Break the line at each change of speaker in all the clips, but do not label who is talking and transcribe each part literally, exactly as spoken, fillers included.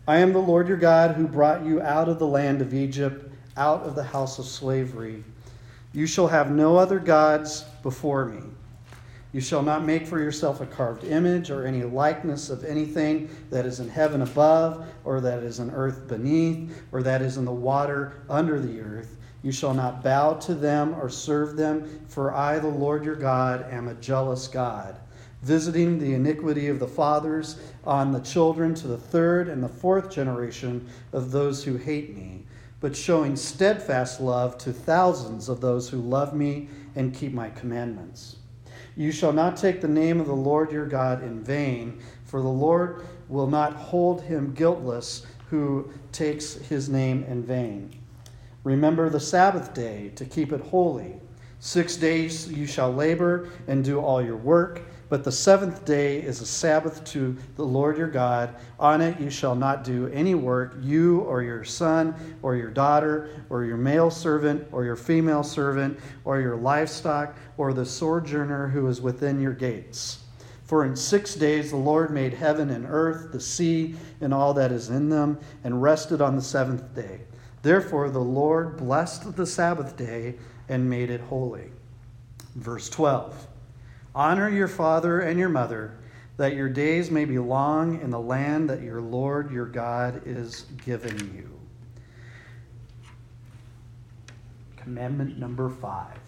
I am the Lord your God who brought you out of the land of Egypt, out of the house of slavery. You shall have no other gods before me. You shall not make for yourself a carved image or any likeness of anything that is in heaven above, or that is in earth beneath, or that is in the water under the earth. You shall not bow to them or serve them, for I, the Lord your God, am a jealous God, visiting the iniquity of the fathers on the children to the third and the fourth generation of those who hate me, but showing steadfast love to thousands of those who love me and keep my commandments. You shall not take the name of the Lord your God in vain, for the Lord will not hold him guiltless who takes his name in vain. Remember the Sabbath day to keep it holy. Six days you shall labor and do all your work, but the seventh day is a Sabbath to the Lord your God. On it you shall not do any work, you or your son or your daughter or your male servant or your female servant or your livestock or the sojourner who is within your gates. For in six days the Lord made heaven and earth, the sea, and all that is in them, and rested on the seventh day. Therefore the Lord blessed the Sabbath day and made it holy. Verse twelve. Honor your father and your mother, that your days may be long in the land that your Lord your God is giving you. Commandment number five.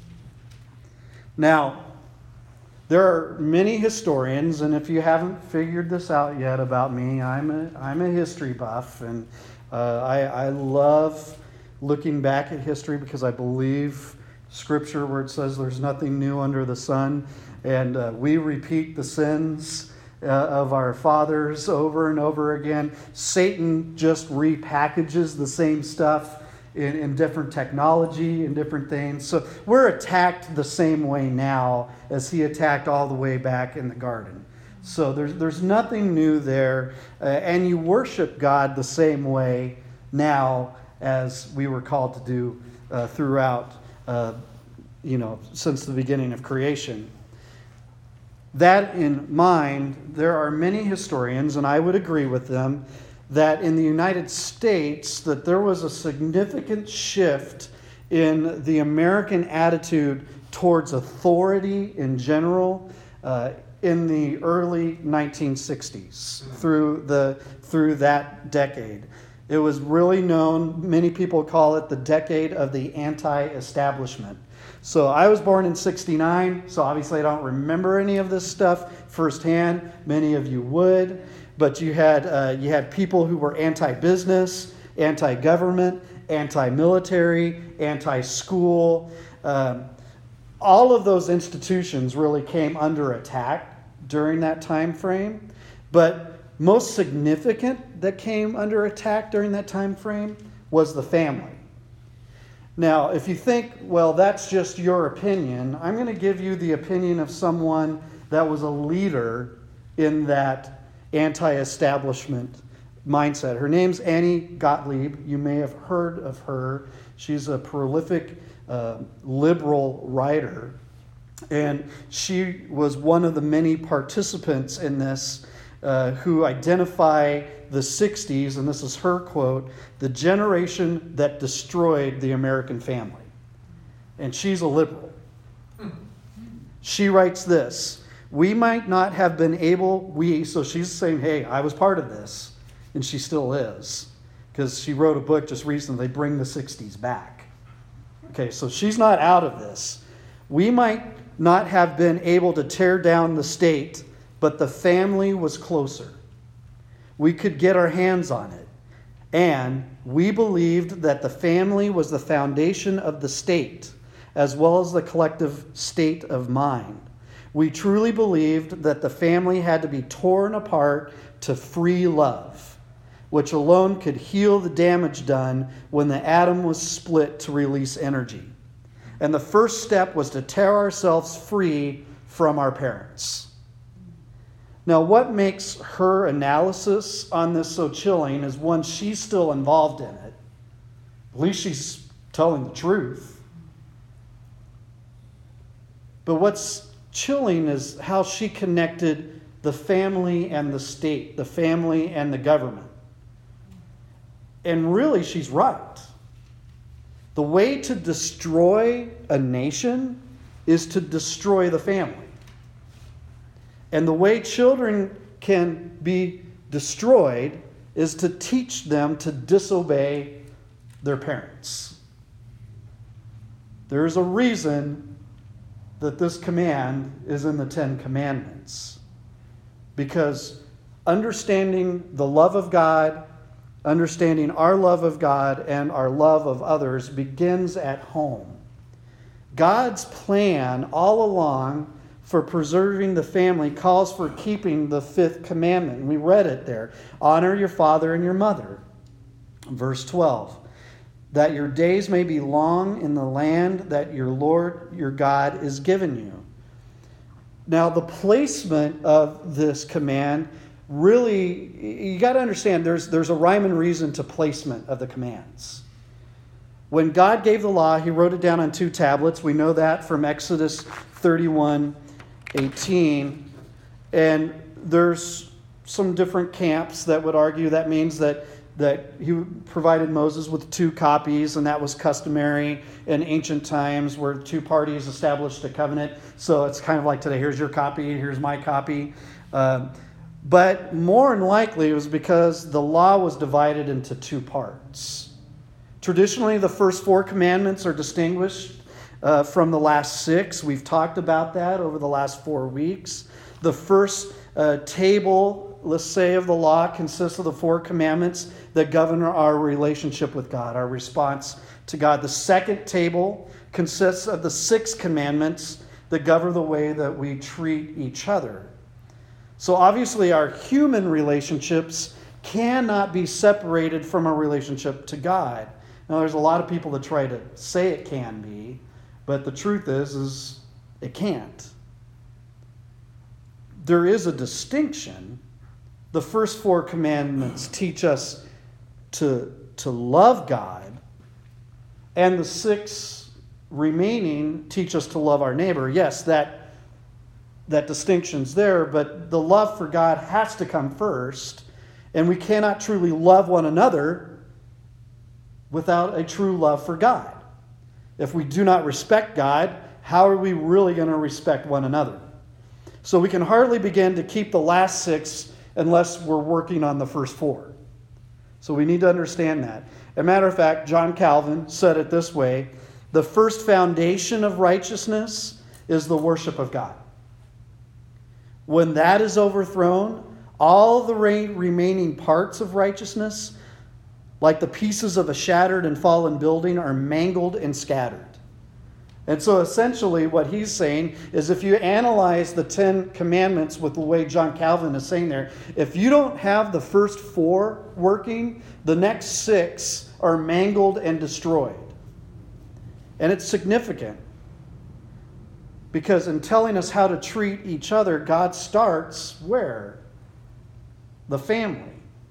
Now, there are many historians, and if you haven't figured this out yet about me, I'm a, I'm a history buff, and uh, I, I love looking back at history because I believe Scripture where it says there's nothing new under the sun, and uh, we repeat the sins uh, of our fathers over and over again. Satan just repackages the same stuff in, in different technology and different things. So we're attacked the same way now as he attacked all the way back in the garden. So there's there's nothing new there, uh, and you worship God the same way now as we were called to do uh, throughout Uh, you know, since the beginning of creation. That in mind, there are many historians, and I would agree with them, that in the United States, that there was a significant shift in the American attitude towards authority in general uh, in the early nineteen sixties, through the through that decade. It was really known, many people call it the decade of the anti-establishment. So I was born in sixty-nine, so obviously I don't remember any of this stuff firsthand. Many of you would. But you had uh, you had people who were anti-business, anti-government, anti-military, anti-school. Um, all of those institutions really came under attack during that time frame. But most significant that came under attack during that time frame was the family. Now, if you think, well, that's just your opinion, I'm going to give you the opinion of someone that was a leader in that anti-establishment mindset. Her name's Annie Gottlieb. You may have heard of her. She's a prolific uh, liberal writer. And she was one of the many participants in this Uh, who identify the sixties, and this is her quote, the generation that destroyed the American family. And she's a liberal. She writes this: we might not have been able, we, so she's saying, hey, I was part of this, and she still is, because she wrote a book just recently, they bring the sixties back. Okay, so she's not out of this. We might not have been able to tear down the state, but the family was closer. We could get our hands on it. And we believed that the family was the foundation of the state, as well as the collective state of mind. We truly believed that the family had to be torn apart to free love, which alone could heal the damage done when the atom was split to release energy. And the first step was to tear ourselves free from our parents. Now, what makes her analysis on this so chilling is, one, she's still involved in it. At least she's telling the truth. But what's chilling is how she connected the family and the state, the family and the government. And really, she's right. The way to destroy a nation is to destroy the family. And the way children can be destroyed is to teach them to disobey their parents. There is a reason that this command is in the Ten Commandments. Because understanding the love of God, understanding our love of God and our love of others begins at home. God's plan all along for preserving the family calls for keeping the fifth commandment. We read it there. Honor your father and your mother. Verse twelve. That your days may be long in the land that your Lord, your God, is giving you. Now, the placement of this command really, you got to understand, there's, there's a rhyme and reason to placement of the commands. When God gave the law, he wrote it down on two tablets. We know that from Exodus thirty-one eighteen. And there's some different camps that would argue that means that, that he provided Moses with two copies, and that was customary in ancient times where two parties established a covenant. So it's kind of like today, here's your copy, here's my copy. Um, but more than likely, it was because the law was divided into two parts. Traditionally, the first four commandments are distinguished uh, from the last six. We've talked about that over the last four weeks. The first uh, table, let's say, of the law consists of the four commandments that govern our relationship with God, our response to God. The second table consists of the six commandments that govern the way that we treat each other. So obviously our human relationships cannot be separated from our relationship to God. Now, there's a lot of people that try to say it can be, but the truth is, is it can't. There is a distinction. The first four commandments teach us to, to love God, and the six remaining teach us to love our neighbor. Yes, that, that distinction's there, but the love for God has to come first, and we cannot truly love one another without a true love for God. If we do not respect God, how are we really going to respect one another? So we can hardly begin to keep the last six unless we're working on the first four. So we need to understand that. As a matter of fact, John Calvin said it this way: the first foundation of righteousness is the worship of God. When that is overthrown, all the re- remaining parts of righteousness, like the pieces of a shattered and fallen building, are mangled and scattered. And so essentially what he's saying is, if you analyze the Ten Commandments with the way John Calvin is saying there, if you don't have the first four working, the next six are mangled and destroyed. And it's significant, because in telling us how to treat each other, God starts where? The family.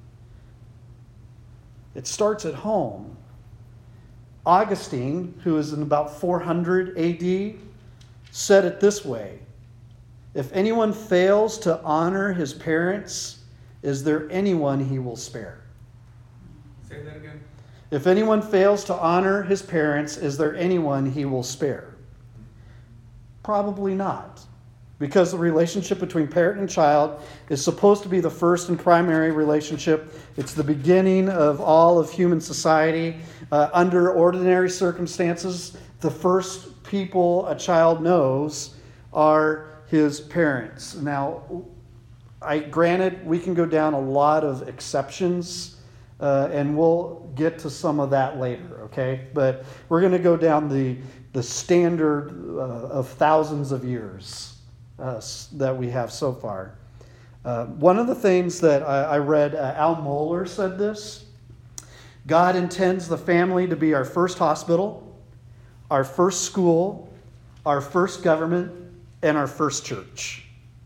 It starts at home. Augustine, who is in about four hundred A D, said it this way: if anyone fails to honor his parents, is there anyone he will spare?
Say that again.
If anyone fails to honor his parents, is there anyone he will spare? Probably not. Because the relationship between parent and child is supposed to be the first and primary relationship. It's the beginning of all of human society. Uh, under ordinary circumstances, the first people a child knows are his parents. Now, I granted we can go down a lot of exceptions, uh, and we'll get to some of that later, okay? But we're going to go down the, the standard uh, of thousands of years. Uh, that we have so far. Uh, one of the things that I, I read, uh, Al Mohler said this: God intends the family to be our first hospital, our first school, our first government, and our first church.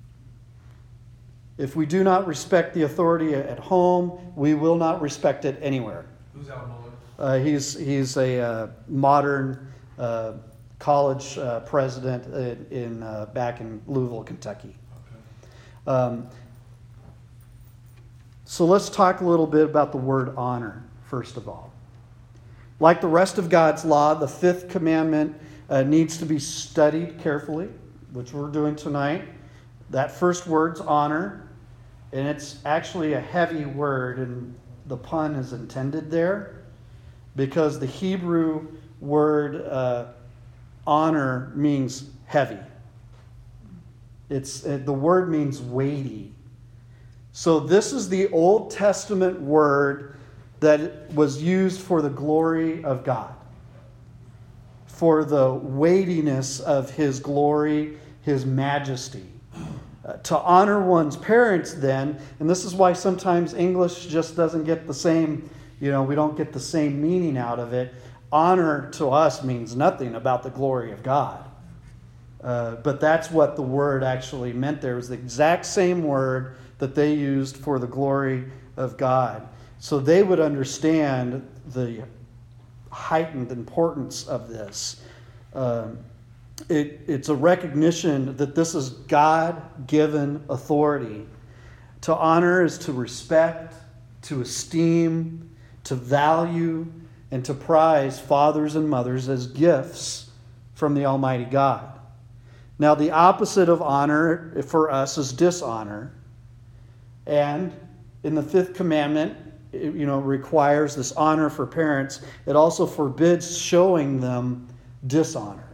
If we do not respect the authority at home, we will not respect it anywhere.
Who's Al Mohler?
Uh, he's, he's a uh, modern uh, college uh, president in, in uh, back in Louisville, Kentucky.
Okay.
Um, so let's talk a little bit about the word honor first of all. Like the rest of God's law, the fifth commandment uh, needs to be studied carefully, which we're doing tonight. That first word's honor, and it's actually a heavy word, and the pun is intended there because the Hebrew word uh, honor means heavy. It's uh, the word means weighty. So this is the Old Testament word that was used for the glory of God, for the weightiness of His glory, His majesty. Uh, to honor one's parents then, and this is why sometimes English just doesn't get the same, you know, we don't get the same meaning out of it. Honor to us means nothing about the glory of God. Uh, but that's what the word actually meant there. It was the exact same word that they used for the glory of God. So they would understand the heightened importance of this. Um, it, it's a recognition that this is God-given authority. To honor is to respect, to esteem, to value, and to prize fathers and mothers as gifts from the Almighty God. Now, the opposite of honor for us is dishonor. And in the fifth commandment, it, you know, requires this honor for parents. It also forbids showing them dishonor.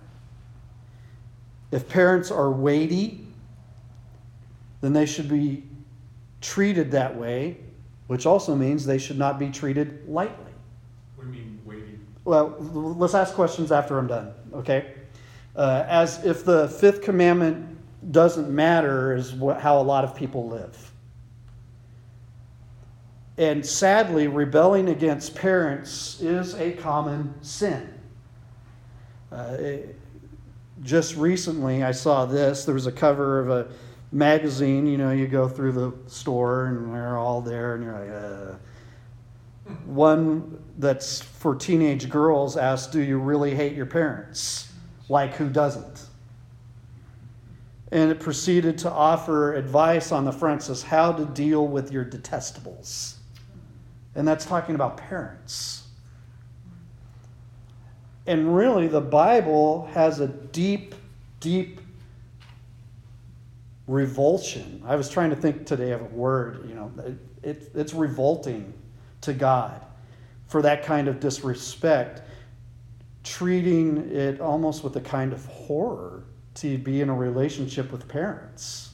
If parents are weighty, then they should be treated that way, which also means they should not be treated lightly.
What do you mean weighty?
Well, let's ask questions after I'm done, okay? Uh, as if the fifth commandment doesn't matter is what, how a lot of people live. And sadly, rebelling against parents is a common sin. Uh, it, just recently, I saw this. There was a cover of a magazine. You know, you go through the store and they're all there, and you're like, uh. One that's for teenage girls asked, "Do you really hate your parents?" Like, who doesn't? And it proceeded to offer advice on the front, says how to deal with your detestables. And that's talking about parents. And really, the Bible has a deep, deep revulsion. I was trying to think today of a word, you know, it, it, it's revolting to God for that kind of disrespect, treating it almost with a kind of horror to be in a relationship with parents.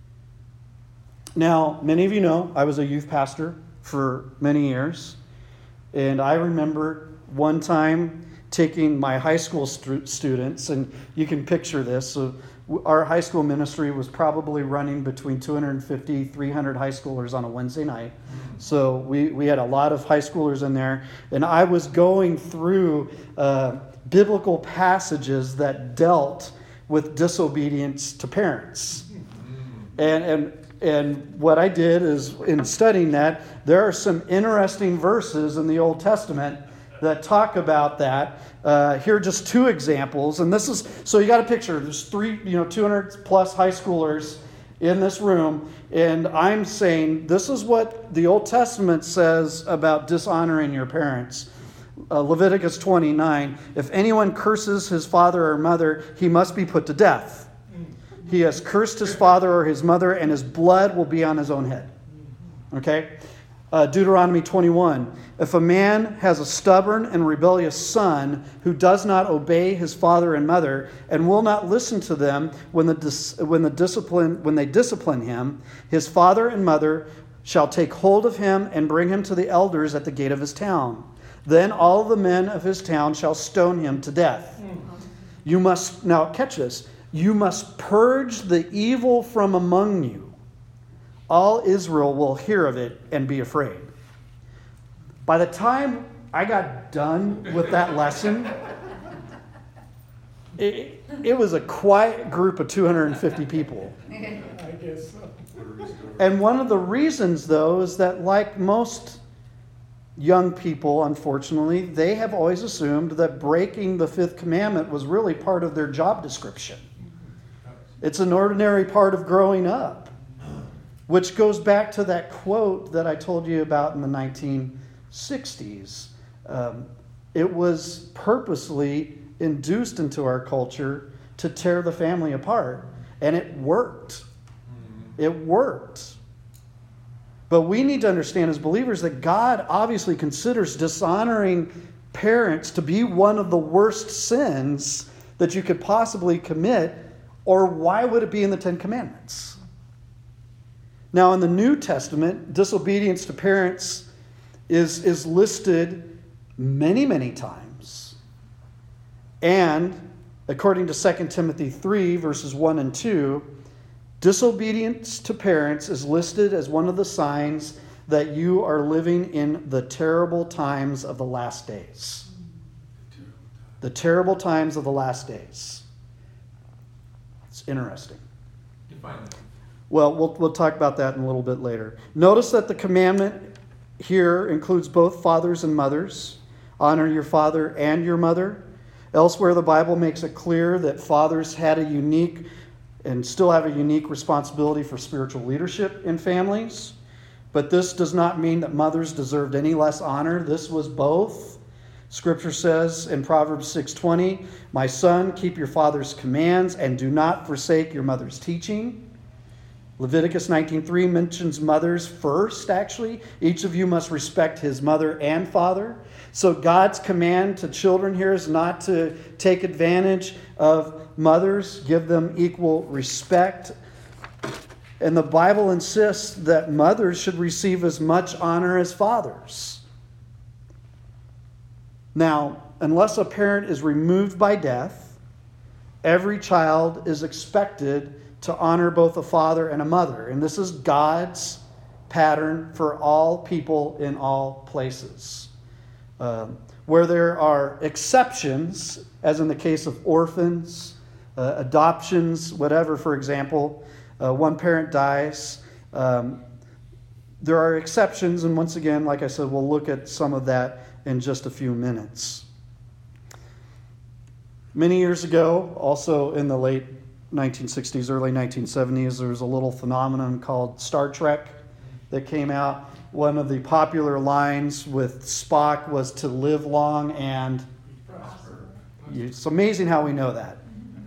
Now, many of you know I was a youth pastor for many years, and I remember one time taking my high school stu- students, and you can picture this. So our high school ministry was probably running between two hundred fifty, three hundred high schoolers on a Wednesday night. So we, we had a lot of high schoolers in there, and I was going through uh, biblical passages that dealt with disobedience to parents. And, and and what I did is, in studying that, there are some interesting verses in the Old Testament that talk about that. Uh, here are just two examples. And this is, so you got a picture. There's three, you know, two hundred plus high schoolers in this room. And I'm saying this is what the Old Testament says about dishonoring your parents. Uh, Leviticus twenty-nine, if anyone curses his father or mother, he must be put to death. He has cursed his father or his mother, and his blood will be on his own head. Okay? Uh, Deuteronomy twenty-one, if a man has a stubborn and rebellious son who does not obey his father and mother and will not listen to them when the dis- when the discipline when they discipline him, his father and mother shall take hold of him and bring him to the elders at the gate of his town. Then all the men of his town shall stone him to death. You must, now catch this, you must purge the evil from among you. All Israel will hear of it and be afraid. By the time I got done with that lesson, it, it was a quiet group of two hundred fifty people.
I guess so.
And one of the reasons, though, is that like most young people, unfortunately, they have always assumed that breaking the fifth commandment was really part of their job description. It's an ordinary part of growing up, which goes back to that quote that I told you about in the nineteen sixties. Um, it was purposely induced into our culture to tear the family apart. And it worked. It worked. But we need to understand as believers that God obviously considers dishonoring parents to be one of the worst sins that you could possibly commit, or why would it be in the Ten Commandments? Now, in the New Testament, disobedience to parents is, is listed many, many times. And according to Second Timothy three, verses one and two, disobedience to parents is listed as one of the signs that you are living in the terrible times of the last days. The terrible times of the last days. It's interesting.
Define that.
Well, we'll we'll talk about that in a little bit later. Notice that the commandment here includes both fathers and mothers. Honor your father and your mother. Elsewhere, the Bible makes it clear that fathers had a unique and still have a unique responsibility for spiritual leadership in families. But this does not mean that mothers deserved any less honor. This was both. Scripture says in Proverbs six twenty, "My son, keep your father's commands and do not forsake your mother's teaching." Leviticus nineteen three mentions mothers first, actually. Each of you must respect his mother and father. So God's command to children here is not to take advantage of mothers, give them equal respect. And the Bible insists that mothers should receive as much honor as fathers. Now, unless a parent is removed by death, every child is expected to honor both a father and a mother. And this is God's pattern for all people in all places. Um, where there are exceptions, as in the case of orphans, uh, adoptions, whatever, for example, uh, one parent dies. Um, there are exceptions, and once again, like I said, we'll look at some of that in just a few minutes. Many years ago, also in the late nineteen sixties, early nineteen seventies, there was a little phenomenon called Star Trek that came out. One of the popular lines with Spock was to live long and prosper. It's amazing how we know that.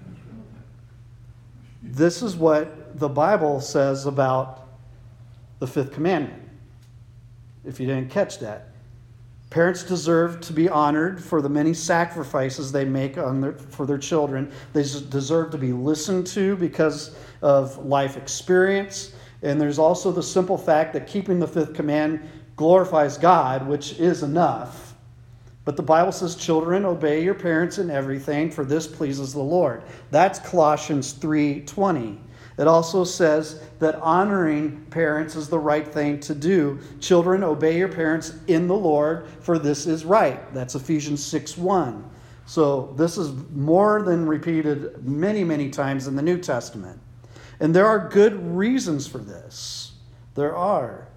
This is what the Bible says about the fifth commandment, if you didn't catch that. Parents deserve to be honored for the many sacrifices they make on their, for their children. They deserve to be listened to because of life experience. And there's also the simple fact that keeping the fifth command glorifies God, which is enough. But the Bible says, children, obey your parents in everything, for this pleases the Lord. That's Colossians three twenty. It also says that honoring parents is the right thing to do. Children, obey your parents in the Lord, for this is right. That's Ephesians six one. So this is more than repeated many, many times in the New Testament. And there are good reasons for this. There are.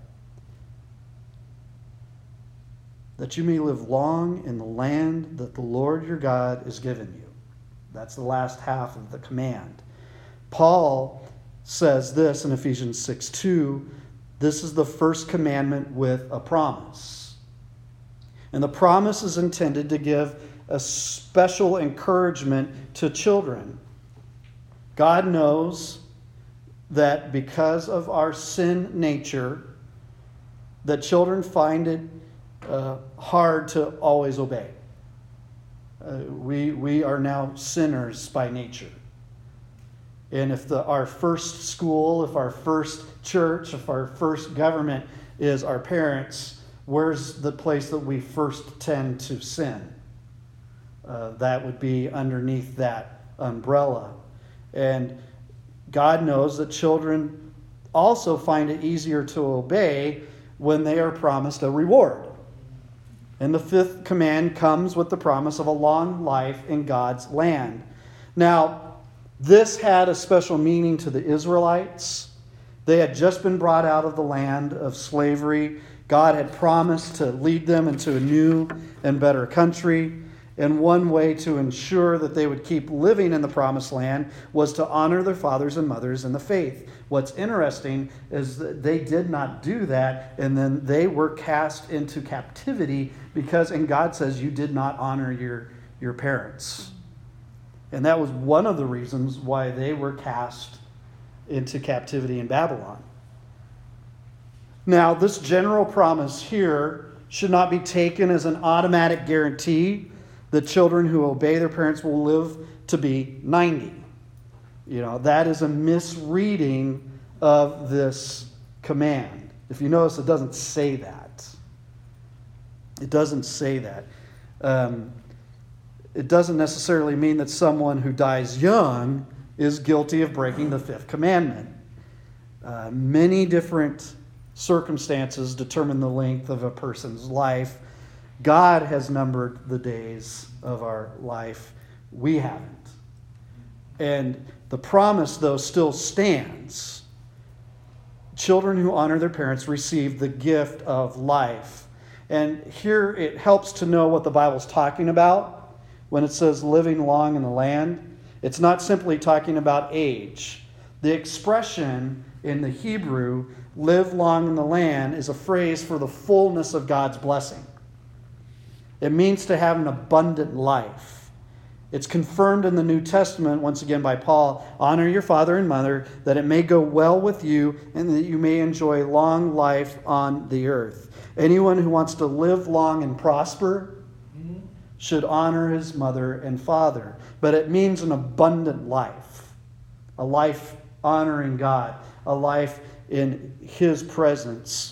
That you may live long in the land that the Lord your God has given you. That's the last half of the command. Paul says this in Ephesians six two, this is the first commandment with a promise. And the promise is intended to give a special encouragement to children. God knows that because of our sin nature, that children find it uh, hard to always obey. Uh, we, we are now sinners by nature. And if the, our first school, if our first church, if our first government is our parents, where's the place that we first tend to sin? Uh, that would be underneath that umbrella. And God knows that children also find it easier to obey when they are promised a reward. And the fifth command comes with the promise of a long life in God's land. Now, this had a special meaning to the Israelites. They had just been brought out of the land of slavery. God had promised to lead them into a new and better country. And one way to ensure that they would keep living in the promised land was to honor their fathers and mothers in the faith. What's interesting is that they did not do that, and then they were cast into captivity because, and God says, you did not honor your, your parents. And that was one of the reasons why they were cast into captivity in Babylon. Now, this general promise here should not be taken as an automatic guarantee that children who obey their parents will live to be ninety. You know, that is a misreading of this command. If you notice, it doesn't say that. It doesn't say that. Um, it doesn't necessarily mean that someone who dies young is guilty of breaking the fifth commandment. Uh, many different circumstances determine the length of a person's life. God has numbered the days of our life. We haven't. And the promise, though, still stands. Children who honor their parents receive the gift of life. And here it helps to know what the Bible's talking about when it says living long in the land. It's not simply talking about age. The expression in the Hebrew, live long in the land, is a phrase for the fullness of God's blessing. It means to have an abundant life. It's confirmed in the New Testament, once again by Paul, honor your father and mother, that it may go well with you and that you may enjoy long life on the earth. Anyone who wants to live long and prosper should honor his mother and father. But it means an abundant life, a life honoring God, a life in His presence.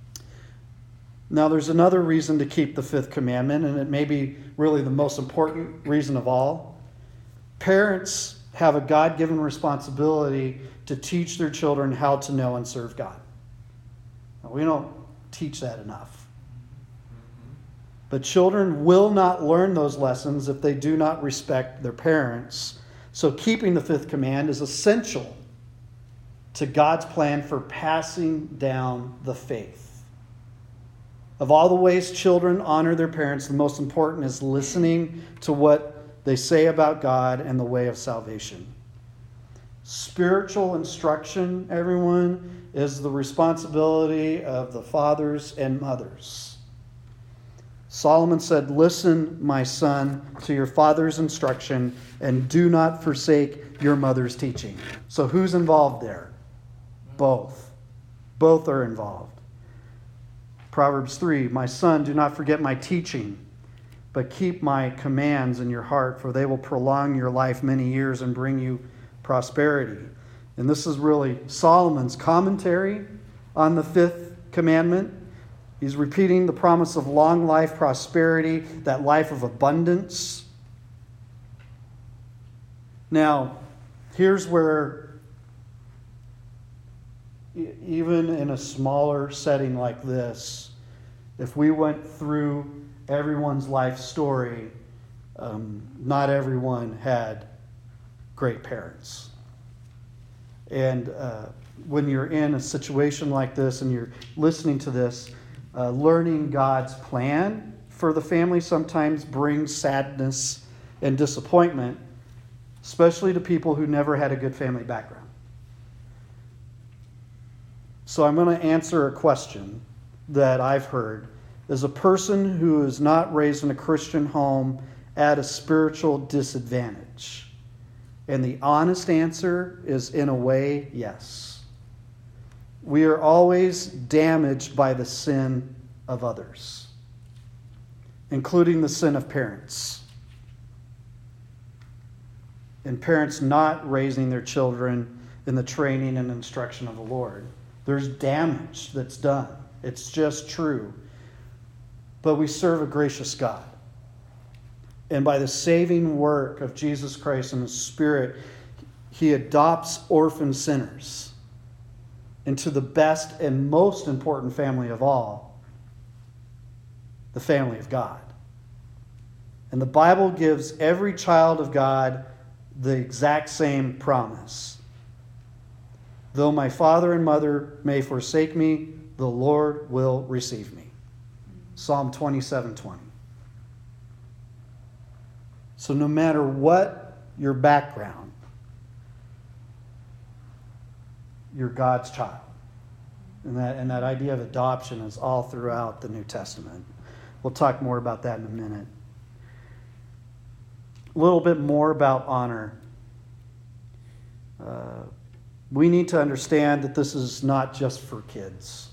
Now, there's another reason to keep the fifth commandment, and it may be really the most important reason of all. Parents have a God-given responsibility to teach their children how to know and serve God. Now, we don't teach that enough. But children will not learn those lessons if they do not respect their parents. So keeping the fifth command is essential to God's plan for passing down the faith. Of all the ways children honor their parents, the most important is listening to what they say about God and the way of salvation. Spiritual instruction, everyone, is the responsibility of the fathers and mothers. Solomon said, "Listen, my son, to your father's instruction, and do not forsake your mother's teaching." So who's involved there? Both. Both are involved. Proverbs three, "My son, do not forget my teaching, but keep my commands in your heart, for they will prolong your life many years and bring you prosperity." And this is really Solomon's commentary on the fifth commandment. He's repeating the promise of long life, prosperity, that life of abundance. Now, here's where, even in a smaller setting like this, if we went through everyone's life story, um, not everyone had great parents. And uh, when you're in a situation like this and you're listening to this, uh, learning God's plan for the family sometimes brings sadness and disappointment, especially to people who never had a good family background. So I'm going to answer a question that I've heard. Is a person who is not raised in a Christian home at a spiritual disadvantage? And the honest answer is, in a way, yes. We are always damaged by the sin of others, including the sin of parents. And parents not raising their children in the training and instruction of the Lord. There's damage that's done. It's just true. But we serve a gracious God. And by the saving work of Jesus Christ and His Spirit, He adopts orphan sinners into the best and most important family of all, the family of God. And the Bible gives every child of God the exact same promise. Though my father and mother may forsake me, the Lord will receive me. Psalm twenty-seven twenty. So no matter what your background, you're God's child. And that, and that idea of adoption is all throughout the New Testament. We'll talk more about that in a minute. A little bit more about honor. Uh, we need to understand that this is not just for kids.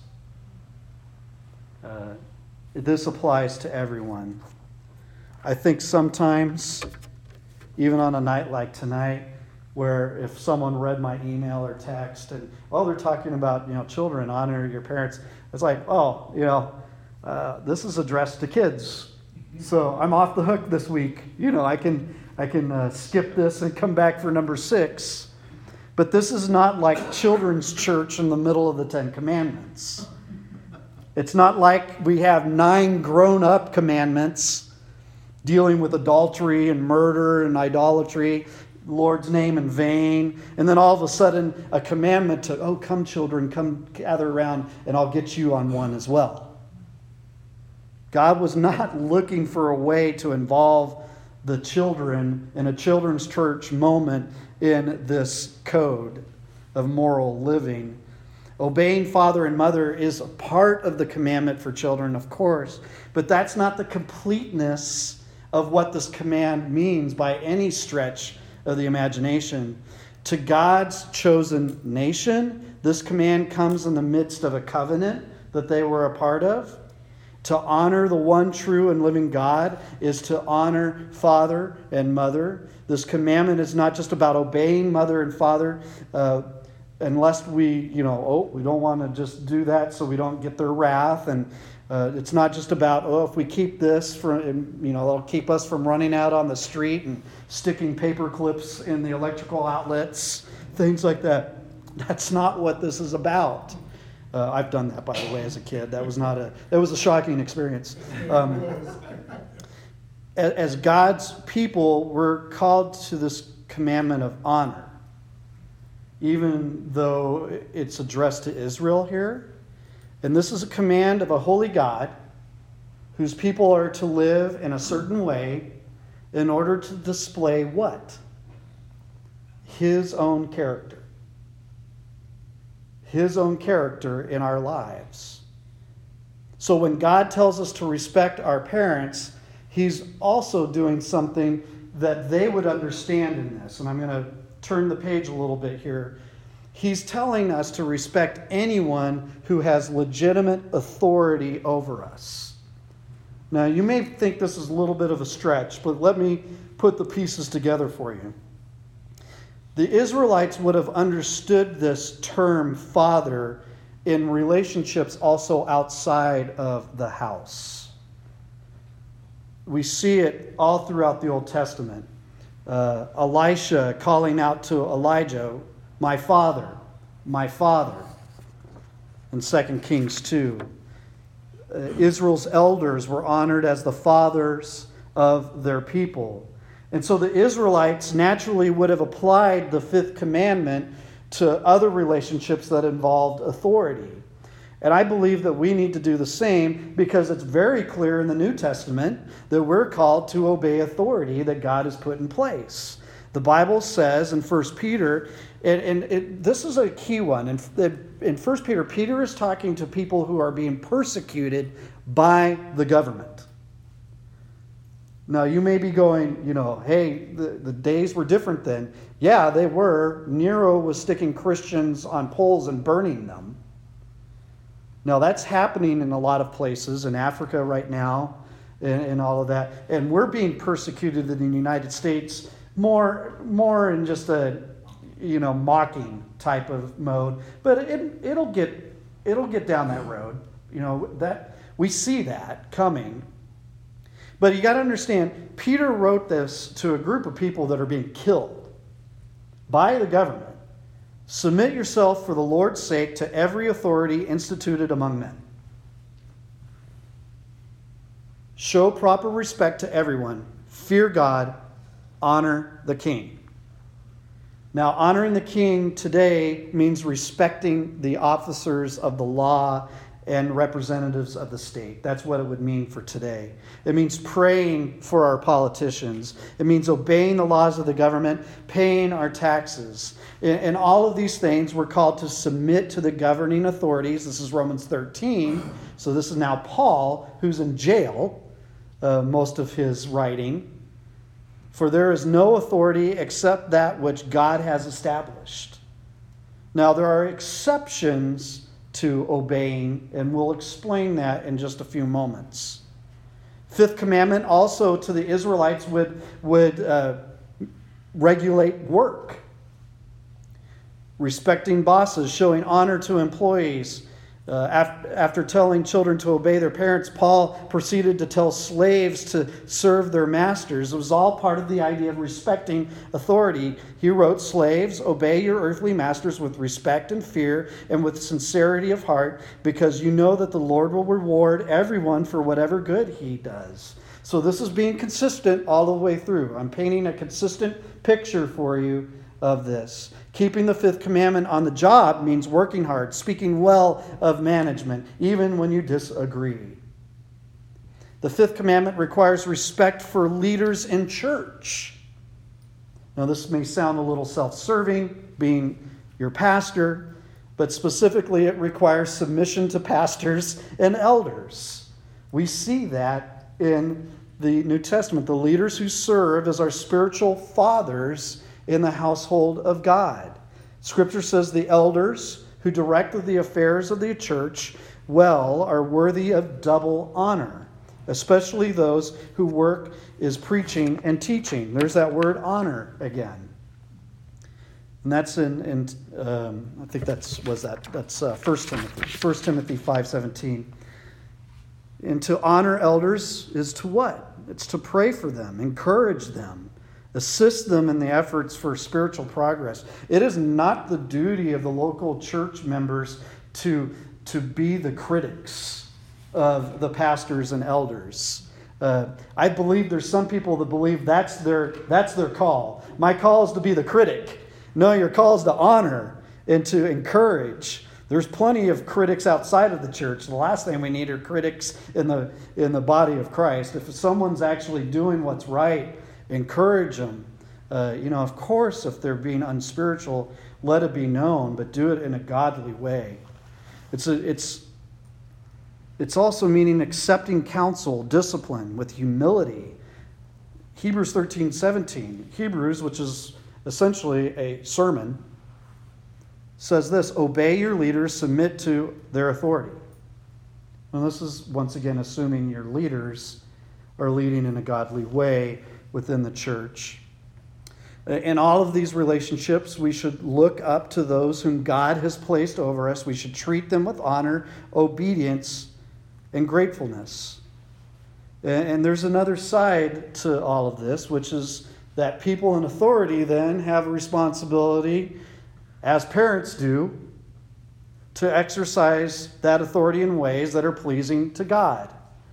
Uh, this applies to everyone. I think sometimes, even on a night like tonight, where if someone read my email or text and, well, they're talking about, you know, children, honor your parents. It's like, oh, you know, uh, this is addressed to kids. So I'm off the hook this week. You know, I can I can uh, skip this and come back for number six. But this is not like children's church in the middle of the Ten Commandments. It's not like we have nine grown-up commandments dealing with adultery and murder and idolatry, Lord's name in vain, and then all of a sudden a commandment to, oh, come children, come gather around and I'll get you on one as well. God was not looking for a way to involve the children in a children's church moment in this code of moral living. Obeying father and mother is a part of the commandment for children, of course, but that's not the completeness of what this command means by any stretch of the imagination. To God's chosen nation, this command comes in the midst of a covenant that they were a part of. To honor the one true and living God is to honor father and mother. This commandment is not just about obeying mother and father, uh, unless we, you know, oh, we don't want to just do that so we don't get their wrath. And uh, it's not just about, oh, if we keep this, from, you know, it'll keep us from running out on the street and sticking paper clips in the electrical outlets, things like that. That's not what this is about. Uh, I've done that, by the way, as a kid. That was not a. That was a shocking experience. Um, as, as God's people, we're called to this commandment of honor, even though it's addressed to Israel here. And this is a command of a holy God, whose people are to live in a certain way in order to display what? His own character. His own character in our lives. So when God tells us to respect our parents, He's also doing something that they would understand in this. And I'm going to turn the page a little bit here. He's telling us to respect anyone who has legitimate authority over us. Now, you may think this is a little bit of a stretch, but let me put the pieces together for you. The Israelites would have understood this term father in relationships also outside of the house. We see it all throughout the Old Testament. Uh, Elisha calling out to Elijah, my father, my father, in Second Kings two. Uh, Israel's elders were honored as the fathers of their people. And so the Israelites naturally would have applied the fifth commandment to other relationships that involved authority. And I believe that we need to do the same because it's very clear in the New Testament that we're called to obey authority that God has put in place. The Bible says in First Peter, and, and it, this is a key one. In, in First Peter, Peter is talking to people who are being persecuted by the government. Now, you may be going, you know, hey, the, the days were different then. Yeah, they were. Nero was sticking Christians on poles and burning them. Now, that's happening in a lot of places, in Africa right now, and, and all of that. And we're being persecuted in the United States more, more in just a, you know, mocking type of mode. But it, it'll get, it'll get down that road. You know, that we see that coming. But you got to understand, Peter wrote this to a group of people that are being killed by the government. Submit yourself for the Lord's sake to every authority instituted among men. Show proper respect to everyone. Fear God. Honor the king. Now, honoring the king today means respecting the officers of the law and representatives of the state. That's what it would mean for today. It means praying for our politicians. It means obeying the laws of the government, paying our taxes. And all of these things we're called to submit to the governing authorities. This is Romans thirteen. So this is now Paul, who's in jail, uh, most of his writing. For there is no authority except that which God has established. Now there are exceptions to obeying, and we'll explain that in just a few moments. Fifth commandment also to the Israelites would, would uh, regulate work. Respecting bosses, showing honor to employees. Uh, after, after telling children to obey their parents, Paul proceeded to tell slaves to serve their masters. It was all part of the idea of respecting authority. He wrote, "Slaves, obey your earthly masters with respect and fear and with sincerity of heart, because you know that the Lord will reward everyone for whatever good he does." So this is being consistent all the way through. I'm painting a consistent picture for you of this. Keeping the fifth commandment on the job means working hard, speaking well of management, even when you disagree. The fifth commandment requires respect for leaders in church. Now, this may sound a little self-serving, being your pastor, but specifically it requires submission to pastors and elders. We see that in the New Testament. The leaders who serve as our spiritual fathers in the household of God. Scripture says the elders who direct the affairs of the church well are worthy of double honor, especially those who work is preaching and teaching. There's that word honor again. And that's in, in um, I think that's, was that, that's uh, First Timothy, First Timothy five seventeen. And to honor elders is to what? It's to pray for them, encourage them, assist them in the efforts for spiritual progress. It is not the duty of the local church members to, to be the critics of the pastors and elders. Uh, I believe there's some people that believe that's their, that's their call. My call is to be the critic. No, your call is to honor and to encourage. There's plenty of critics outside of the church. The last thing we need are critics in the, in the body of Christ. If someone's actually doing what's right, encourage them. Uh, you know, of course, if they're being unspiritual, let it be known, but do it in a godly way. It's a, it's it's also meaning accepting counsel, discipline with humility. Hebrews thirteen seventeen. Hebrews, which is essentially a sermon, says this: obey your leaders, submit to their authority. And this is once again assuming your leaders are leading in a godly way within the church. In all of these relationships, we should look up to those whom God has placed over us. We should treat them with honor, obedience, and gratefulness. And there's another side to all of this, which is that people in authority then have a responsibility, as parents do, to exercise that authority in ways that are pleasing to God.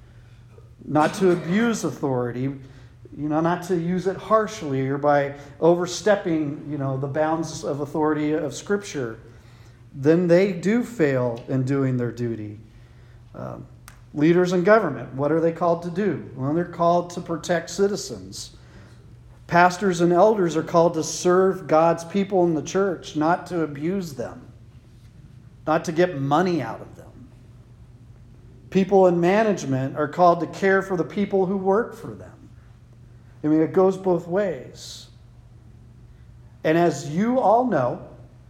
Not to abuse authority, you know, not to use it harshly or by overstepping, you know, the bounds of authority of Scripture. Then they do fail in doing their duty. Um, leaders in government, what are they called to do? Well, they're called to protect citizens. Pastors and elders are called to serve God's people in the church, not to abuse them, not to get money out of them. People in management are called to care for the people who work for them. I mean, it goes both ways. And as you all know,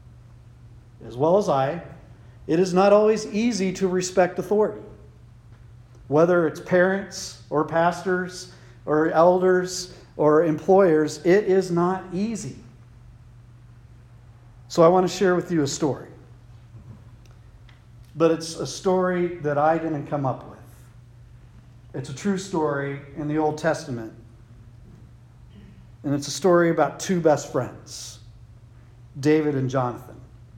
as well as I, it is not always easy to respect authority. Whether it's parents or pastors or elders or employers, it is not easy. So I want to share with you a story. But it's a story that I didn't come up with. It's a true story in the Old Testament. And it's a story about two best friends, David and Jonathan.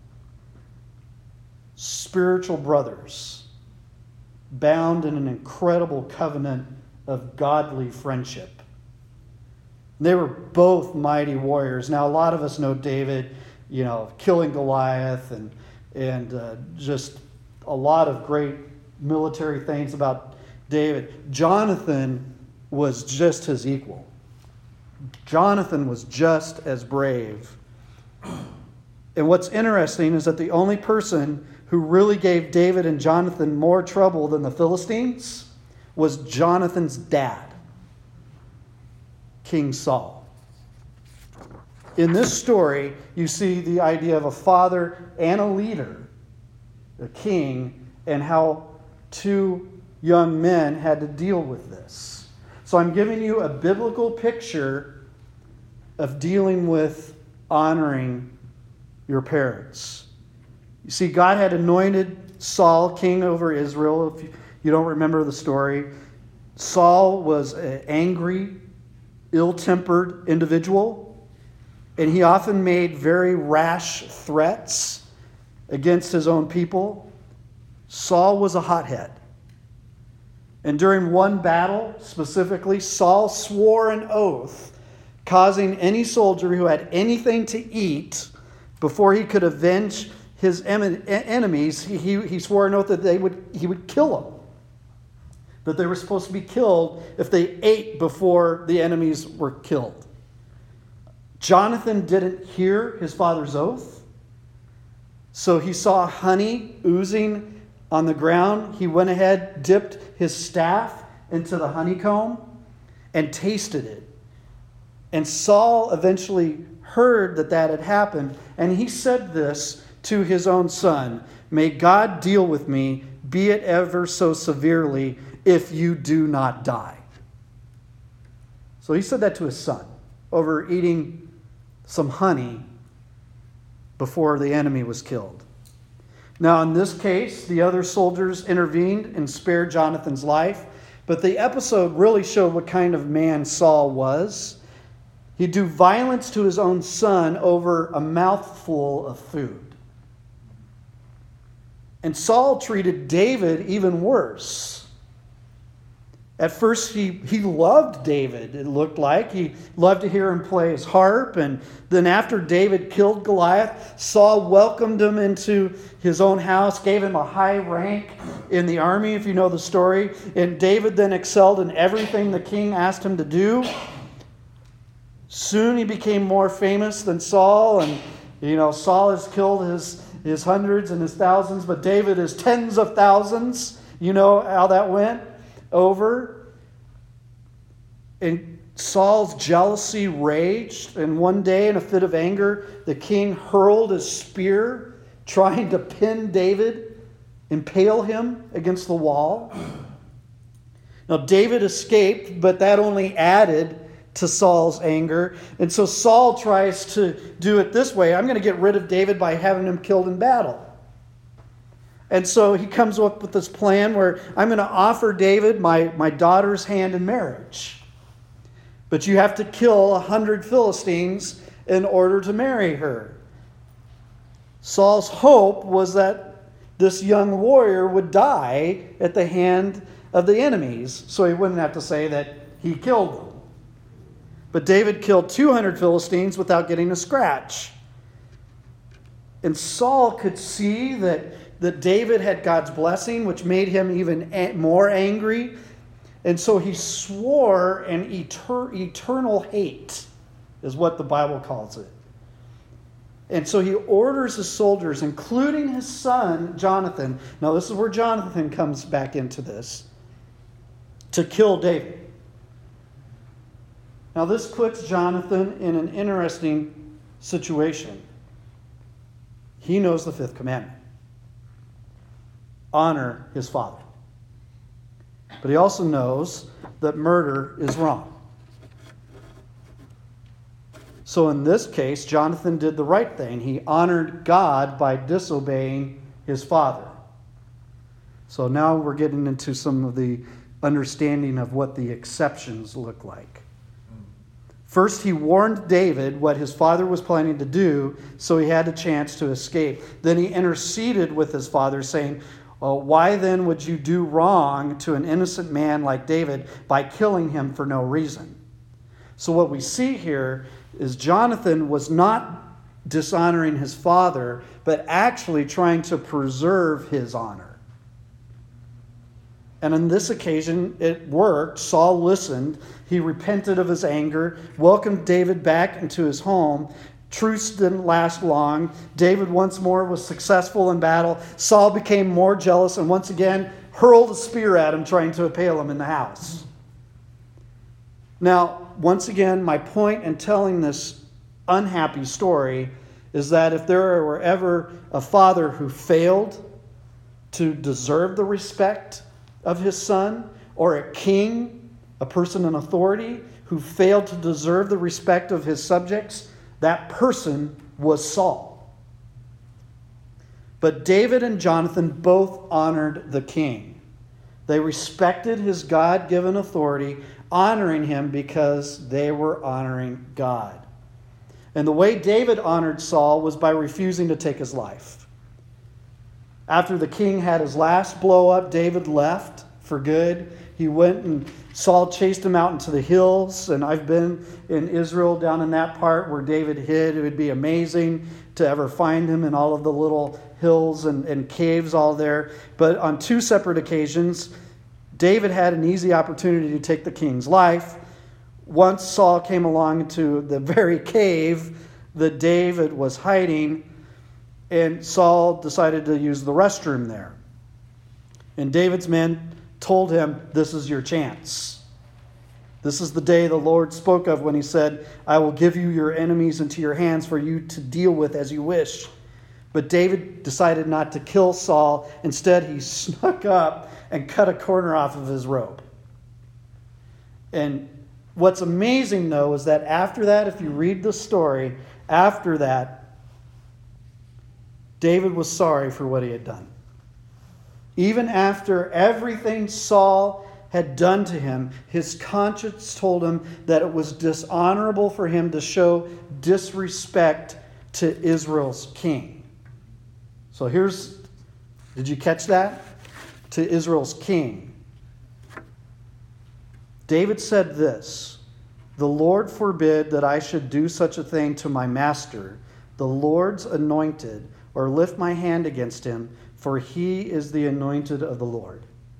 Spiritual brothers, bound in an incredible covenant of godly friendship. They were both mighty warriors. Now, a lot of us know David, you know, killing Goliath and, and uh, just a lot of great military things about David. Jonathan was just his equal. Jonathan was just as brave. And what's interesting is that the only person who really gave David and Jonathan more trouble than the Philistines was Jonathan's dad, King Saul. In this story, you see the idea of a father and a leader, a king, and how two young men had to deal with this. So I'm giving you a biblical picture of dealing with honoring your parents. You see, God had anointed Saul king over Israel. If you don't remember the story, Saul was an angry, ill-tempered individual, and he often made very rash threats against his own people. Saul was a hothead. And during one battle, specifically, Saul swore an oath causing any soldier who had anything to eat before he could avenge his enemies, he, he swore an oath that they would, he would kill them. That they were supposed to be killed if they ate before the enemies were killed. Jonathan didn't hear his father's oath. So he saw honey oozing on the ground. He went ahead, dipped his staff into the honeycomb, and tasted it. And Saul eventually heard that that had happened, and he said this to his own son, "May God deal with me, be it ever so severely, if you do not die." So he said that to his son over eating some honey before the enemy was killed. Now, in this case, the other soldiers intervened and spared Jonathan's life, but the episode really showed what kind of man Saul was. He'd do violence to his own son over a mouthful of food. And Saul treated David even worse. At first, he, he loved David, it looked like. He loved to hear him play his harp. And then after David killed Goliath, Saul welcomed him into his own house, gave him a high rank in the army, if you know the story. And David then excelled in everything the king asked him to do. Soon he became more famous than Saul. And, you know, Saul has killed his, his hundreds and his thousands, but David is tens of thousands. You know how that went over. And Saul's jealousy raged, and one day in a fit of anger, the king hurled his spear, trying to pin David, impale him against the wall. Now David escaped, but that only added to Saul's anger. And so Saul tries to do it this way. I'm going to get rid of David by having him killed in battle. And so he comes up with this plan where I'm going to offer David my, my daughter's hand in marriage. But you have to kill a hundred Philistines in order to marry her. Saul's hope was that this young warrior would die at the hand of the enemies, so he wouldn't have to say that he killed them. But David killed two hundred Philistines without getting a scratch. And Saul could see that, that David had God's blessing, which made him even a- more angry. And so he swore an eter- eternal hate, is what the Bible calls it. And so he orders his soldiers, including his son, Jonathan. Now this is where Jonathan comes back into this, to kill David. Now this puts Jonathan in an interesting situation. He knows the fifth commandment. Honor his father. But he also knows that murder is wrong. So in this case, Jonathan did the right thing. He honored God by disobeying his father. So now we're getting into some of the understanding of what the exceptions look like. First, he warned David what his father was planning to do, so he had a chance to escape. Then he interceded with his father, saying, "Well, why then would you do wrong to an innocent man like David by killing him for no reason?" So what we see here is Jonathan was not dishonoring his father, but actually trying to preserve his honor. And on this occasion, it worked. Saul listened. He repented of his anger, welcomed David back into his home. Truce didn't last long. David once more was successful in battle. Saul became more jealous and once again hurled a spear at him, trying to impale him in the house. Now, once again, my point in telling this unhappy story is that if there were ever a father who failed to deserve the respect of his son, or a king, a person in authority, who failed to deserve the respect of his subjects, that person was Saul. But David and Jonathan both honored the king. They respected his God-given authority, honoring him because they were honoring God. And the way David honored Saul was by refusing to take his life. After the king had his last blow up, David left for good. He went and Saul chased him out into the hills. And I've been in Israel down in that part where David hid. It would be amazing to ever find him in all of the little hills and, and caves all there. But on two separate occasions, David had an easy opportunity to take the king's life. Once Saul came along to the very cave that David was hiding, and Saul decided to use the restroom there. And David's men told him, "This is your chance. This is the day the Lord spoke of when he said, 'I will give you your enemies into your hands for you to deal with as you wish.'" But David decided not to kill Saul. Instead, he snuck up and cut a corner off of his robe. And what's amazing, though, is that after that, if you read the story, after that, David was sorry for what he had done. Even after everything Saul had done to him, his conscience told him that it was dishonorable for him to show disrespect to Israel's king. So here's, did you catch that? To Israel's king. David said this, "The Lord forbid that I should do such a thing to my master, the Lord's anointed, or lift my hand against him, for he is the anointed of the Lord."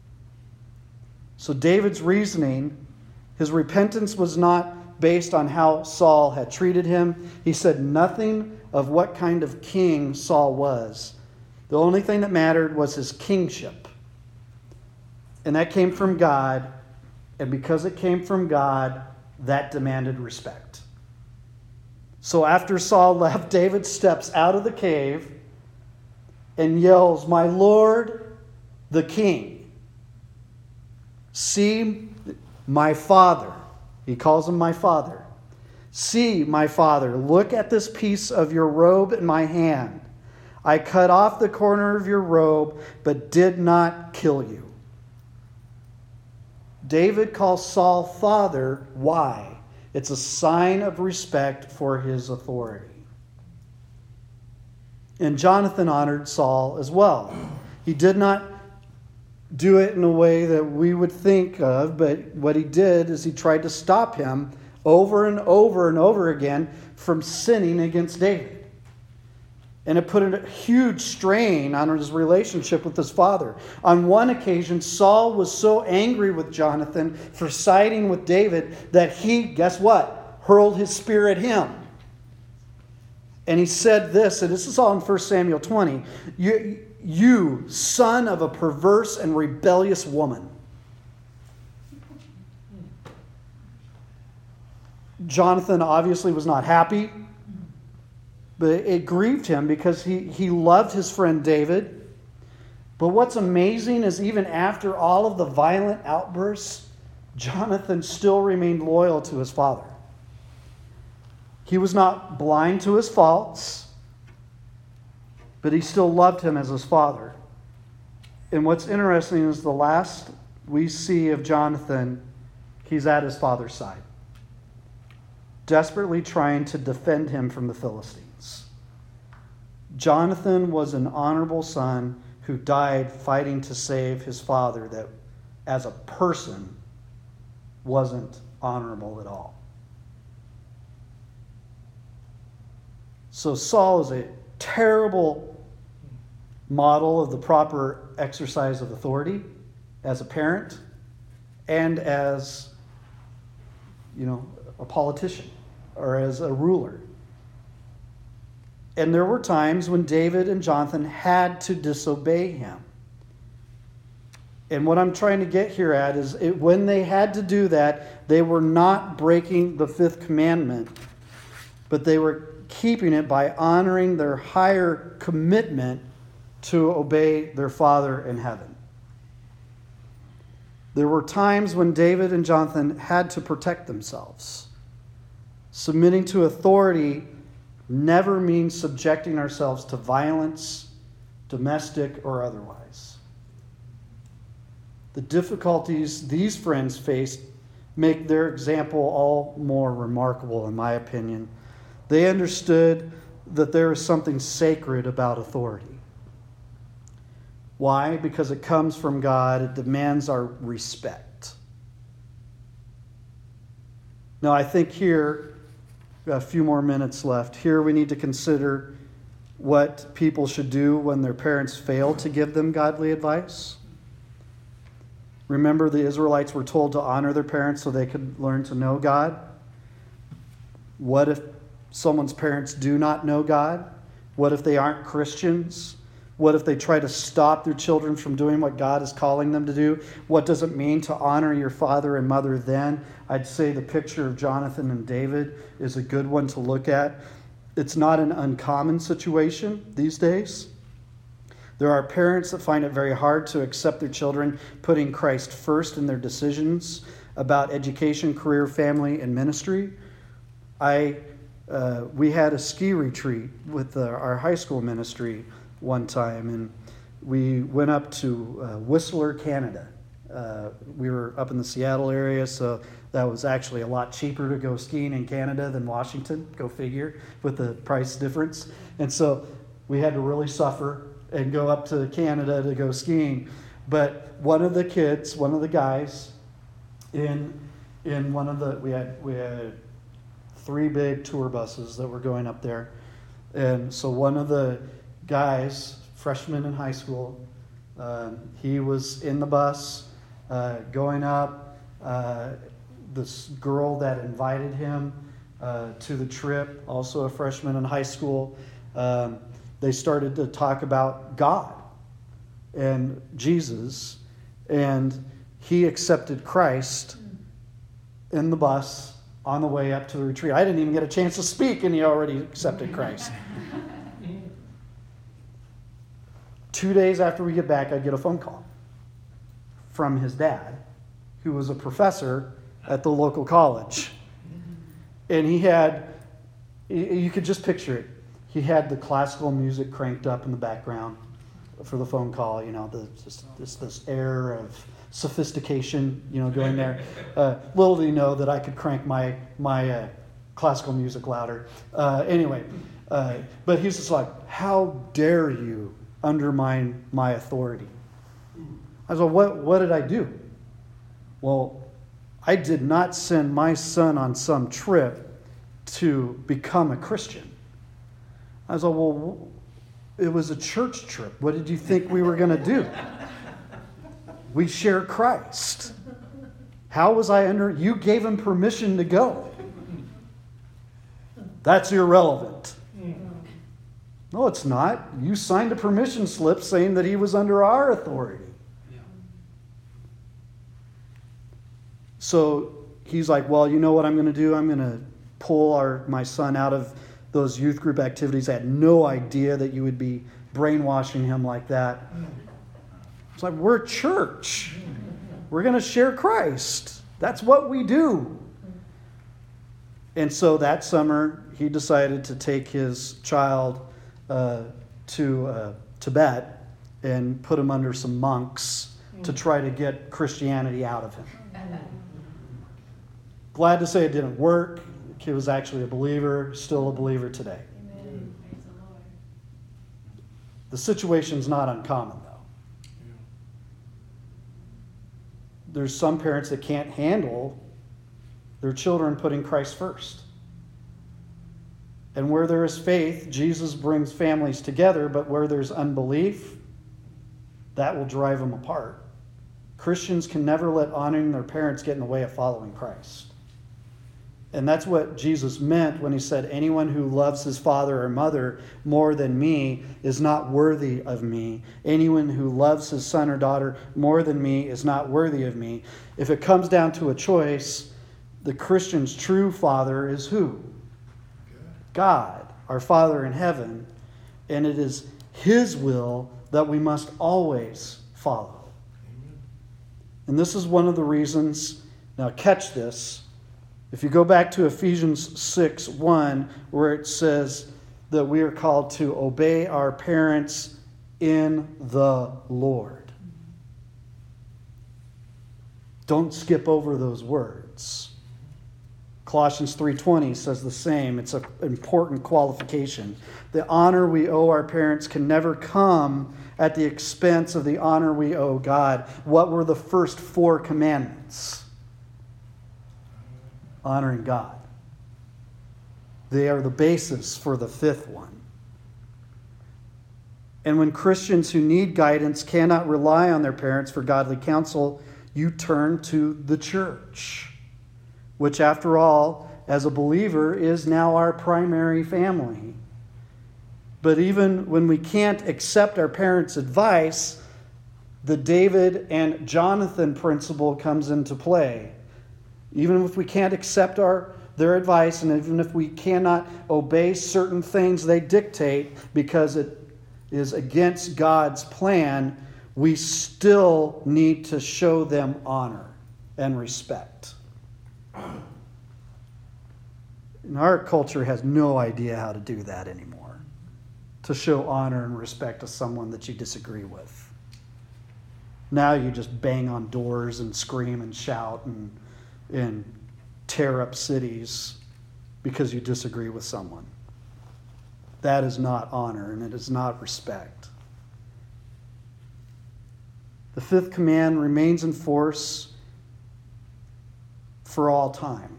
So David's reasoning, his repentance was not based on how Saul had treated him. He said nothing of what kind of king Saul was. The only thing that mattered was his kingship. And that came from God. And because it came from God, that demanded respect. So after Saul left, David steps out of the cave and yells, "My Lord, the king. See, my father." He calls him my father. "See, my father, look at this piece of your robe in my hand. I cut off the corner of your robe, but did not kill you." David calls Saul father. Why? It's a sign of respect for his authority. And Jonathan honored Saul as well. He did not do it in a way that we would think of, but what he did is he tried to stop him over and over and over again from sinning against David. And it put a huge strain on his relationship with his father. On one occasion, Saul was so angry with Jonathan for siding with David that he, guess what, hurled his spear at him. And he said this, and this is all in First Samuel twenty, you, you son of a perverse and rebellious woman. Jonathan obviously was not happy. But it grieved him because he, he loved his friend David. But what's amazing is even after all of the violent outbursts, Jonathan still remained loyal to his father. He was not blind to his faults, but he still loved him as his father. And what's interesting is the last we see of Jonathan, he's at his father's side, desperately trying to defend him from the Philistines. Jonathan was an honorable son who died fighting to save his father that as a person wasn't honorable at all. So Saul is a terrible model of the proper exercise of authority. as a parent and as, you know, a politician or as a ruler. And there were times when David and Jonathan had to disobey him. And what I'm trying to get here at is it, when they had to do that, they were not breaking the fifth commandment, but they were keeping it by honoring their higher commitment to obey their Father in heaven. There were times when David and Jonathan had to protect themselves. Submitting to authority never means subjecting ourselves to violence, domestic or otherwise. The difficulties these friends faced make their example all more remarkable, in my opinion. They understood that there is something sacred about authority. Why? Because it comes from God. It demands our respect. Now, I think here, a few more minutes left. Here we need to consider what people should do when their parents fail to give them godly advice. Remember, the Israelites were told to honor their parents so they could learn to know God. What if someone's parents do not know God? What if they aren't Christians? What if they try to stop their children from doing what God is calling them to do? What does it mean to honor your father and mother then? I'd say the picture of Jonathan and David is a good one to look at. It's not an uncommon situation these days. There are parents that find it very hard to accept their children putting Christ first in their decisions about education, career, family, and ministry. I uh, we had a ski retreat with uh, our high school ministry one time, and we went up to uh, Whistler, Canada. Uh, we were up in the Seattle area, so that was actually a lot cheaper to go skiing in Canada than Washington, go figure, with the price difference. And so we had to really suffer and go up to Canada to go skiing. But one of the kids, one of the guys, in in one of the, we had we had three big tour buses that were going up there. And so one of the guys, freshman in high school, um, he was in the bus uh, going up. Uh, this girl that invited him uh, to the trip, also a freshman in high school, um, they started to talk about God and Jesus, and he accepted Christ in the bus on the way up to the retreat. I didn't even get a chance to speak, and he already accepted Christ. Two days after we get back, I get a phone call from his dad, who was a professor at the local college. And he had, you could just picture it, he had the classical music cranked up in the background for the phone call, you know, the, just this, this air of sophistication, you know, going there. Uh, little did he know that I could crank my, my uh, classical music louder. Uh, anyway, uh, but he's just like, how dare you undermine my authority? I was like, what, what did I do? Well, I did not send my son on some trip to become a Christian. I was like, well, it was a church trip. What did you think we were going to do? We share Christ. How was I under? You gave him permission to go. That's irrelevant. No, it's not. You signed a permission slip saying that he was under our authority. Yeah. So he's like, well, you know what I'm going to do? I'm going to pull our my son out of those youth group activities. I had no idea that you would be brainwashing him like that. It's like, we're a church. We're going to share Christ. That's what we do. And so that summer, he decided to take his child uh, to uh, Tibet and put him under some monks to try to get Christianity out of him. Glad to say it didn't work. The kid was actually a believer, still a believer today.
Amen. Praise the Lord.
The situation's not uncommon, though. There's some parents that can't handle their children putting Christ first. And where there is faith, Jesus brings families together, but where there's unbelief, that will drive them apart. Christians can never let honoring their parents get in the way of following Christ. And that's what Jesus meant when he said, anyone who loves his father or mother more than me is not worthy of me. Anyone who loves his son or daughter more than me is not worthy of me. If it comes down to a choice, the Christian's true father is who? God, our Father in heaven. And it is his will that we must always follow. Amen. And this is one of the reasons, now catch this, if you go back to Ephesians six one, where it says that we are called to obey our parents in the Lord. Don't skip over those words. Colossians three twenty says the same. It's an important qualification. The honor we owe our parents can never come at the expense of the honor we owe God. What were the first four commandments? Honoring God. They are the basis for the fifth one. And when Christians who need guidance cannot rely on their parents for godly counsel, you turn to the church, which after all, as a believer, is now our primary family. But even when we can't accept our parents' advice, the David and Jonathan principle comes into play. Even if we can't accept our their advice, and even if we cannot obey certain things they dictate because it is against God's plan, we still need to show them honor and respect. And our culture has no idea how to do that anymore. To show honor and respect to someone that you disagree with. Now you just bang on doors and scream and shout and and tear up cities because you disagree with someone. That is not honor, and it is not respect. The fifth command remains in force for all time.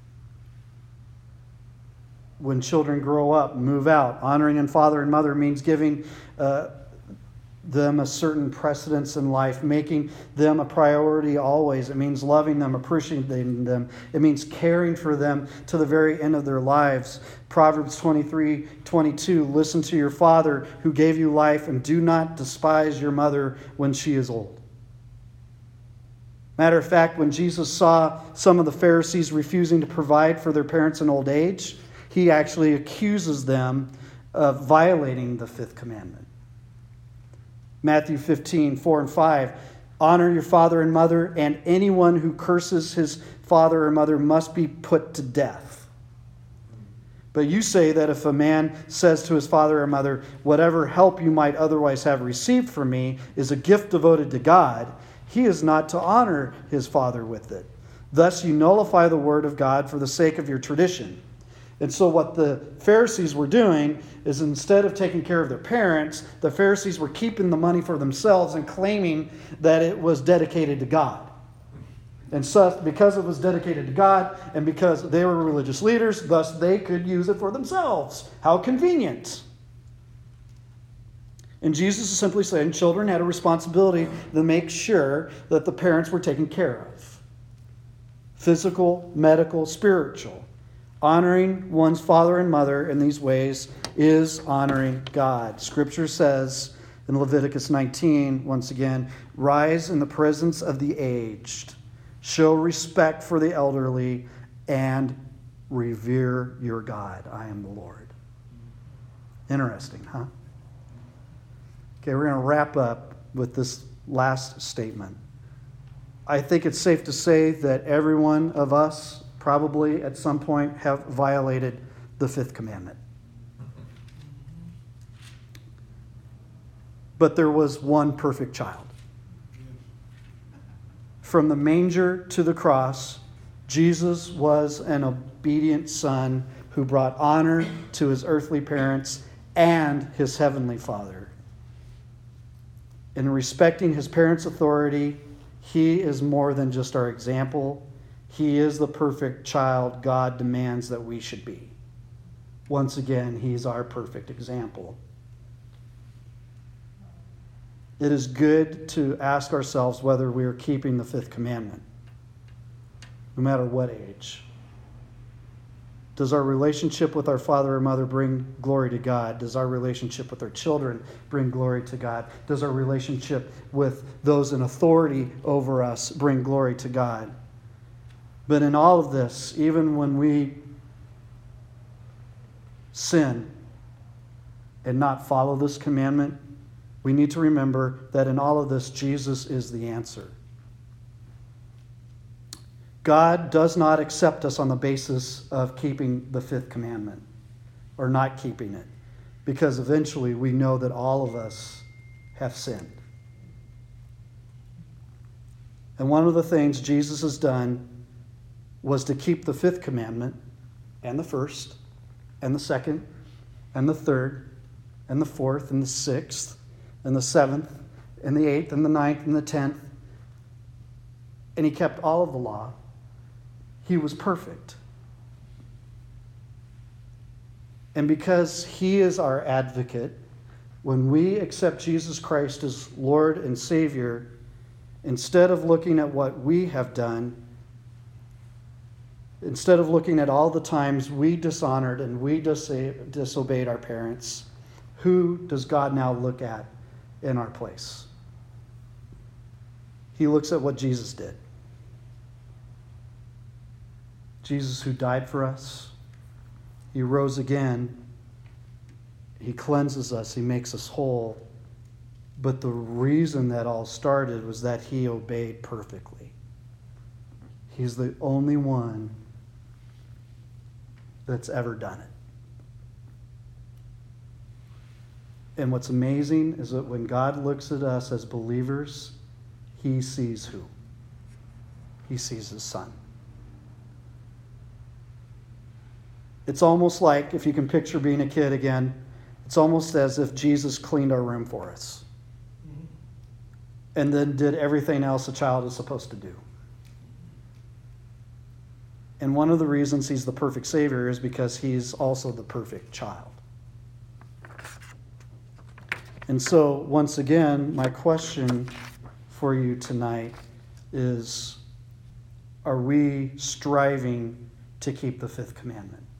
When children grow up, move out, honoring in father and mother means giving uh, them a certain precedence in life, making them a priority always. It means loving them, appreciating them. It means caring for them to the very end of their lives. Proverbs twenty-three twenty-two, listen to your father who gave you life, and do not despise your mother when she is old. Matter of fact, when Jesus saw some of the Pharisees refusing to provide for their parents in old age, he actually accuses them of violating the fifth commandment. Matthew fifteen, four and five. Honor your father and mother, and anyone who curses his father or mother must be put to death. But you say that if a man says to his father or mother, whatever help you might otherwise have received from me is a gift devoted to God, he is not to honor his father with it. Thus you nullify the word of God for the sake of your tradition. And so what the Pharisees were doing is, instead of taking care of their parents, the Pharisees were keeping the money for themselves and claiming that it was dedicated to God. And so because it was dedicated to God and because they were religious leaders, thus they could use it for themselves. How convenient. And Jesus is simply saying children had a responsibility to make sure that the parents were taken care of. Physical, medical, spiritual. Honoring one's father and mother in these ways is honoring God. Scripture says in Leviticus nineteen, once again, rise in the presence of the aged, show respect for the elderly, and revere your God. I am the Lord. Interesting, huh? Okay, we're going to wrap up with this last statement. I think it's safe to say that every one of us probably at some point have violated the fifth commandment. But there was one perfect child. From the manger to the cross, Jesus was an obedient son who brought honor to his earthly parents and his heavenly Father. In respecting his parents' authority, he is more than just our example. He is the perfect child God demands that we should be. Once again, he's our perfect example. it is good to ask ourselves whether we are keeping the fifth commandment, no matter what age. Does our relationship with our father or mother bring glory to God? Does our relationship with our children bring glory to God? Does our relationship with those in authority over us bring glory to God? But in all of this, even when we sin and not follow this commandment, we need to remember that in all of this, Jesus is the answer. God does not accept us on the basis of keeping the fifth commandment or not keeping it, because eventually we know that all of us have sinned. And one of the things Jesus has done was to keep the fifth commandment and the first and the second and the third and the fourth and the sixth and the seventh and the eighth and the ninth and the tenth. And he kept all of the law. He was perfect. And because he is our advocate, when we accept Jesus Christ as Lord and Savior, instead of looking at what we have done, instead of looking at all the times we dishonored and we dis- disobeyed our parents, who does God now look at in our place? He looks at what Jesus did. Jesus, who died for us, he rose again, he cleanses us, he makes us whole. But the reason that all started was that he obeyed perfectly. He's the only one that's ever done it. And what's amazing is that when God looks at us as believers, he sees who? He sees his son. It's almost like, if you can picture being a kid again, it's almost as if Jesus cleaned our room for us and then did everything else a child is supposed to do. And one of the reasons he's the perfect Savior is because he's also the perfect child. And so, once again, my question for you tonight is, are we striving to keep the fifth commandment?